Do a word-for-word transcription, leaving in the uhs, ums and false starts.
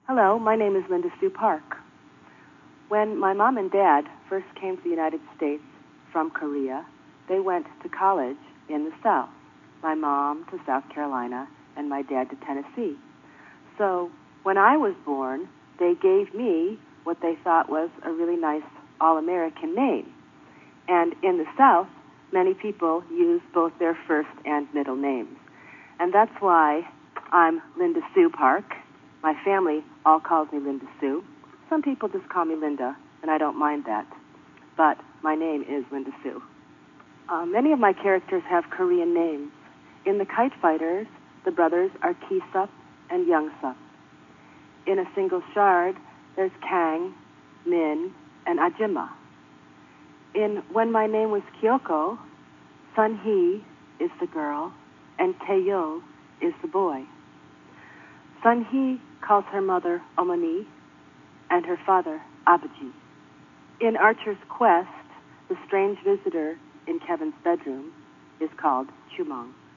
Hello, my name is Linda Sue Park. When my mom and dad first came to the United States from Korea, they went to college in the South. My mom to South Carolina and my dad to Tennessee. So when I was born, they gave me what they thought was a really nice all-American name. And in the South, many people use both their first and middle names. And that's why I'm Linda Sue Park. My family all calls me Linda Sue. Some people just call me Linda, and I don't mind that. But my name is Linda Sue. Uh, many of my characters have Korean names. In the Kite Fighters, the brothers are Ki-sup and Young-sup. In A Single Shard, there's Kang, Min, and Ajima. In When My Name Was Kyoko, Sun-hee is the girl, and Tae-yo is the boy. Sun-hee calls her mother Omani and her father Abaji. In Archer's Quest, the strange visitor in Kevin's bedroom is called Chumong.